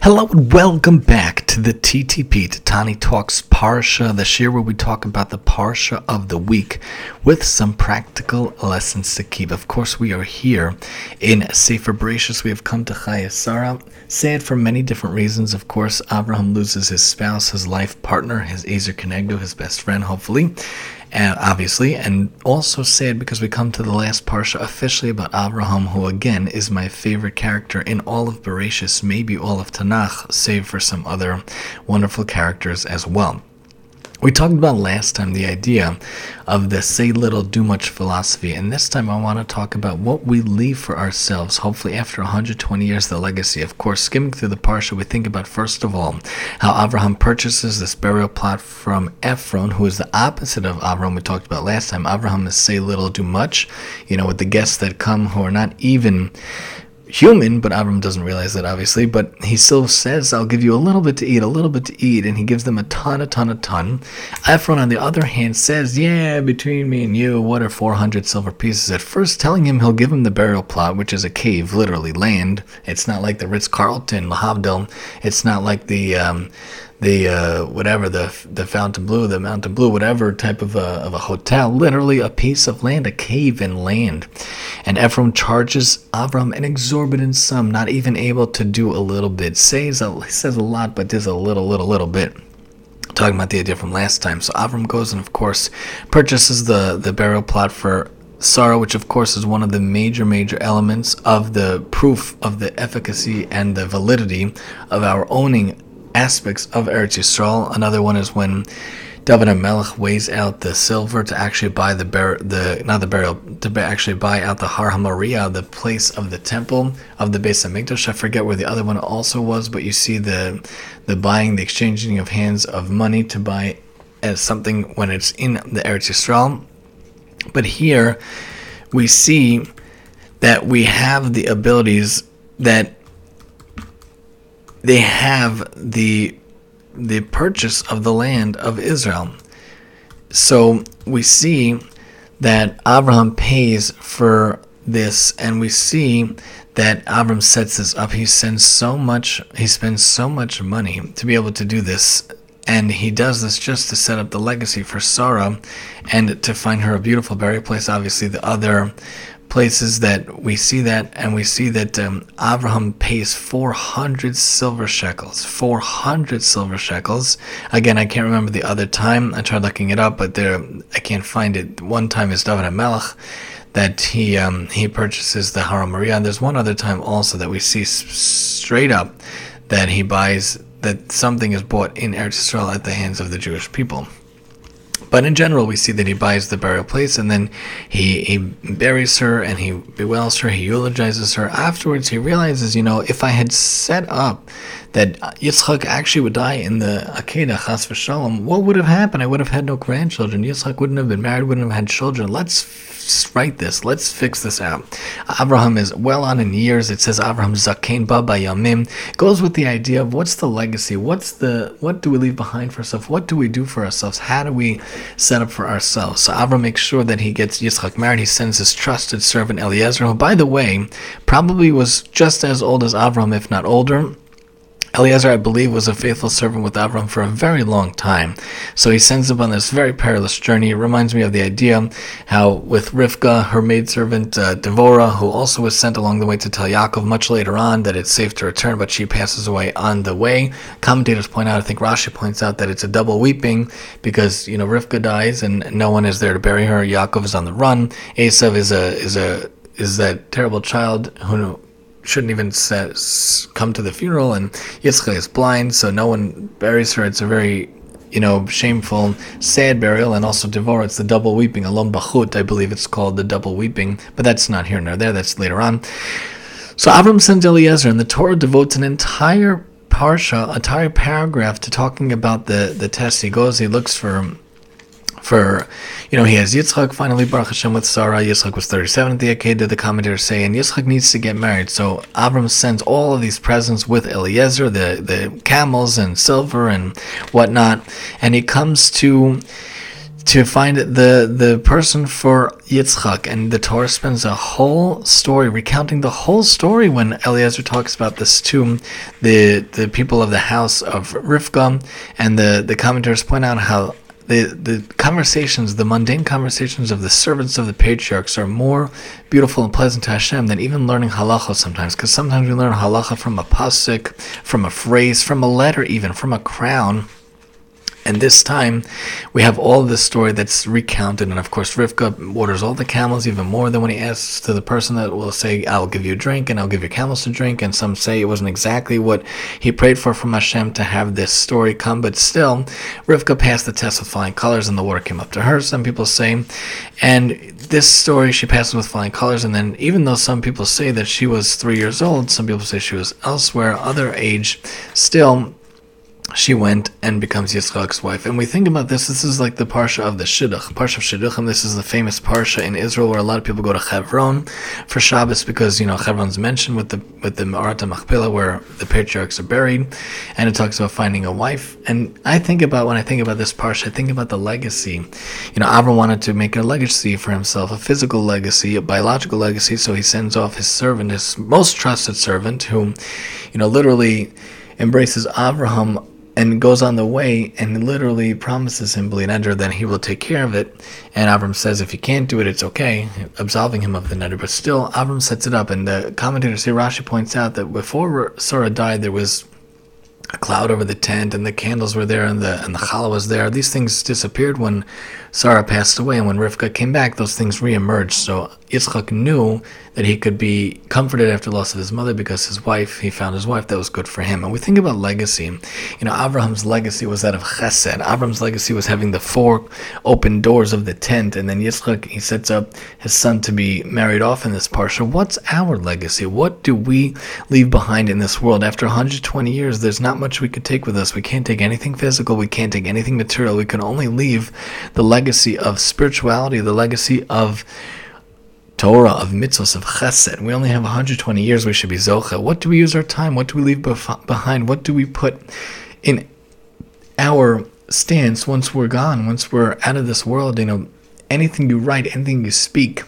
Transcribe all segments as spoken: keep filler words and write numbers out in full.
Hello and welcome back to the T T P, to Tani Talks Parsha, the shir where we talk about the Parsha of the week with some practical lessons to keep. Of course, we are here in Sefer Bereshis. We have come to Chayei Sarah. Sad for many different reasons. Of course, Abraham loses his spouse, his life partner, his Ezer Kenegdo, his best friend, hopefully. Uh, obviously, and also sad because we come to the last parsha officially about Abraham, who again is my favorite character in all of Bereshis, maybe all of Tanakh, save for some other wonderful characters as well. We talked about last time the idea of the say little, do much philosophy, and this time I want to talk about what we leave for ourselves, hopefully after one hundred twenty years, the legacy. Of course, skimming through the parsha, we think about, first of all, how Abraham purchases this burial plot from Ephron, who is the opposite of Abraham we talked about last time. Abraham is say little, do much, you know, with the guests that come who are not even human, but Abram doesn't realize that, obviously, but he still says, I'll give you a little bit to eat, a little bit to eat, and he gives them a ton, a ton, a ton. Ephron, on the other hand, says, yeah, between me and you, what are four hundred silver pieces? At first telling him he'll give him the burial plot, which is a cave, literally land. It's not like the Ritz-Carlton, Lahavdil. It's not like the, um, the uh, whatever, the the Fountain Blue, the Mountain Blue, whatever type of a, of a hotel, literally a piece of land, a cave in land. And Ephron charges Abram an exorbitant sum, not even able to do a little bit. Says a, he says a lot, but does a little, little, little bit. Talking about the idea from last time. So Abram goes and, of course, purchases the, the burial plot for Sarah, which of course is one of the major, major elements of the proof of the efficacy and the validity of our owning aspects of Eretz Yisrael. Another one is when David HaMelech weighs out the silver to actually buy the bar- the not the burial to actually buy out the Har HaMoriah, the place of the temple of the Beis HaMikdash. I forget where the other one also was, but you see the the buying, the exchanging of hands of money to buy as something when it's in the Eretz Yisrael. But here we see that we have the abilities that they have the the purchase of the land of Israel. So we see that Abraham pays for this, and we see that Abraham sets this up. He sends so much, he spends so much money to be able to do this, and he does this just to set up the legacy for Sarah and to find her a beautiful burial place. Obviously, the other places that we see that, and we see that um, Abraham pays four hundred silver shekels. four hundred silver shekels. Again, I can't remember the other time. I tried looking it up, but there I can't find it. One time is David HaMelech that he um, he purchases the Har HaMoriah. And there's one other time also that we see s- straight up that he buys, that something is bought in Eretz Yisrael at the hands of the Jewish people. But in general, we see that he buys the burial place, and then he, he buries her, and he bewails her, he eulogizes her. Afterwards, he realizes, you know, if I had set up that Yitzchak actually would die in the Akedah, Chas v'Shalom, what would have happened? I would have had no grandchildren. Yitzchak wouldn't have been married, wouldn't have had children. Let's f- write this. Let's fix this out. Abraham is well on in years. It says Abraham Zakein Ba Bayamim. Goes with the idea of what's the legacy? What's the what do we leave behind for ourselves? What do we do for ourselves? How do we set up for ourselves? So Abraham makes sure that he gets Yitzchak married. He sends his trusted servant Eliezer, who, by the way, probably was just as old as Abraham, if not older. Eliezer, I believe, was a faithful servant with Abraham for a very long time. So he sends him on this very perilous journey. It reminds me of the idea how with Rivka, her maidservant uh, Devorah, who also was sent along the way to tell Yaakov much later on that it's safe to return, but she passes away on the way. Commentators point out, I think Rashi points out, that it's a double weeping because, you know, Rivka dies and no one is there to bury her. Yaakov is on the run. Esav is a is a is that terrible child who shouldn't even says, come to the funeral, and Yitzchak is blind, so no one buries her. It's a very, you know, shameful, sad burial. And also Devorah, it's the double weeping, Alom Bachut, I believe it's called the double weeping, but that's not here nor there, that's later on. So Avram sends Eliezer, and the Torah devotes an entire parsha, entire paragraph to talking about the, the test. He goes, he looks for For, you know, he has Yitzchak finally, Baruch Hashem, with Sarah. Yitzchak was thirty-seven at the Akedah, the commentators say, and Yitzchak needs to get married. So Avram sends all of these presents with Eliezer, the, the camels and silver and whatnot, and he comes to to find the the person for Yitzchak, and the Torah spends a whole story recounting the whole story when Eliezer talks about this to the the people of the house of Rivka, and the the commentators point out how the the conversations, the mundane conversations of the servants of the patriarchs are more beautiful and pleasant to Hashem than even learning halacha sometimes, because sometimes we learn halacha from a pasuk, from a phrase, from a letter, even from a crown. And this time, we have all this story that's recounted, and of course, Rivka waters all the camels even more than when he asks to the person that will say, "I'll give you a drink, and I'll give your camels to drink." And some say it wasn't exactly what he prayed for from Hashem to have this story come, but still, Rivka passed the test with flying colors, and the water came up to her. Some people say, and this story she passes with flying colors, and then even though some people say that she was three years old, some people say she was elsewhere, other age, still, she went and becomes Yitzchak's wife. And we think about this, this is like the Parsha of the Shidduch. Parsha of Shidduchim, this is the famous Parsha in Israel where a lot of people go to Hebron for Shabbos because, you know, Hebron's mentioned with the with the Me'arat HaMachpelah where the patriarchs are buried, and it talks about finding a wife. And I think about, when I think about this Parsha, I think about the legacy. You know, Avram wanted to make a legacy for himself, a physical legacy, a biological legacy, so he sends off his servant, his most trusted servant, who, you know, literally embraces Avraham and goes on the way and literally promises him b'li neder that he will take care of it. And Avram says if he can't do it, it's okay, absolving him of the neder. But still, Avram sets it up. And the commentator Rashi points out that before Sarah died, there was a cloud over the tent, and the candles were there, and the and the challah was there. These things disappeared when Sarah passed away, and when Rivka came back, those things reemerged. So Yitzchak knew that he could be comforted after the loss of his mother because his wife, he found his wife that was good for him. And we think about legacy. You know, Abraham's legacy was that of chesed. Abraham's legacy was having the four open doors of the tent, and then Yitzchak, he sets up his son to be married off in this parsha. What's our legacy? What do we leave behind in this world? After one hundred twenty years, there's not much we could take with us. We can't take anything physical. We can't take anything material. We can only leave the legacy of spirituality, the legacy of Torah, of mitzvos, of chesed. We only have one hundred twenty years. We should be zocha. What do we use our time? What do we leave bef- behind? What do we put in our stance once we're gone, once we're out of this world? You know, anything you write, anything you speak,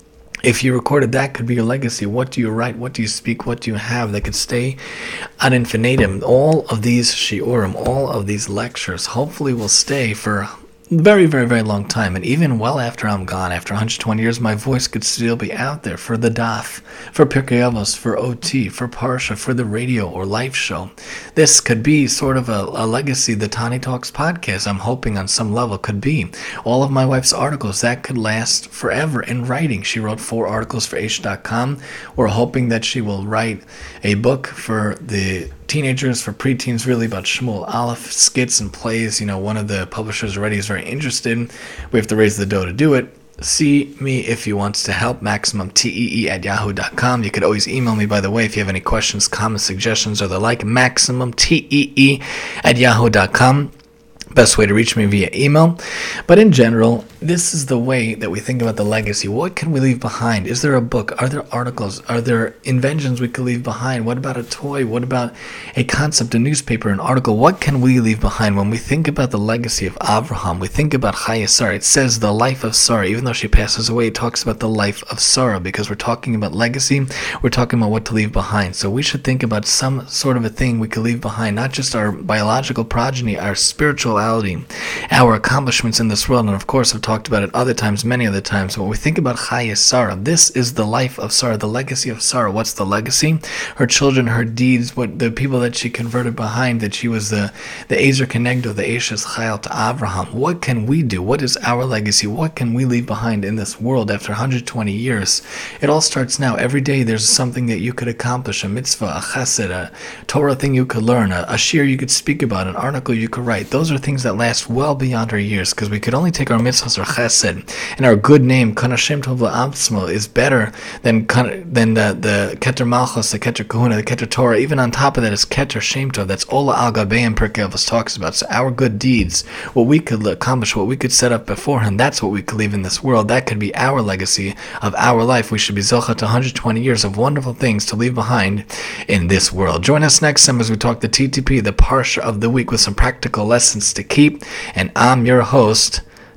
if you recorded, that could be your legacy. What do you write? What do you speak? What do you have that could stay ad infinitum? All of these shiurim, all of these lectures, hopefully will stay for very, very, very long time. And even well after I'm gone, after one hundred twenty years, my voice could still be out there for the daf, for Pirkei Avos, for O T, for Parsha, for the radio or live show. This could be sort of a, a legacy. The Tani Talks podcast, I'm hoping on some level, could be. All of my wife's articles, that could last forever in writing. She wrote four articles for H dot com. We're hoping that she will write a book for the teenagers, for preteens, really, about Shmuel Aleph, skits and plays. You know, one of the publishers already is very interested. We have to raise the dough to do it. See me if you want to help, maximum tee at yahoo dot com. You could always email me, by the way, if you have any questions, comments, suggestions, or the like, maximum tee at yahoo dot com. Best way to reach me via email. But in general, this is the way that we think about the legacy. What can we leave behind? Is there a book? Are there articles? Are there inventions we could leave behind? What about a toy? What about a concept, a newspaper, an article? What can we leave behind? When we think about the legacy of Avraham, we think about Chayei Sarah. It says the life of Sarah. Even though she passes away, it talks about the life of Sarah, because we're talking about legacy. We're talking about what to leave behind. So we should think about some sort of a thing we could leave behind, not just our biological progeny, our spirituality, our accomplishments in this world. And of course, I've talked about it other times, many other times. When we think about Chayei Sarah, this is the life of Sarah, the legacy of Sarah. What's the legacy? Her children, her deeds, what the people that she converted behind, that she was the the Ezer Kenegdo, the Eshes Chayil to Avraham. What can we do? What is our legacy? What can we leave behind in this world after one hundred twenty years? It all starts now. Every day there's something that you could accomplish, a mitzvah, a chesed, a Torah thing you could learn, a, a shir you could speak about, an article you could write. Those are things that last well beyond our years, because we could only take our mitzvahs or chesed, and our good name, Kana Shem Tov La'atzmo, is better than than the, the Keter Malchus, the Keter Kahuna, the Keter Torah. Even on top of that is Keter Shem Tov. That's Ola Al Gabeim Pirkei Avos talks about. So our good deeds, what we could accomplish, what we could set up beforehand, that's what we could leave in this world. That could be our legacy of our life. We should be zocha to one hundred twenty years of wonderful things to leave behind in this world. Join us next time as we talk the T T P, the Parsha of the week, with some practical lessons to keep. And I'm your host,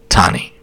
Tani.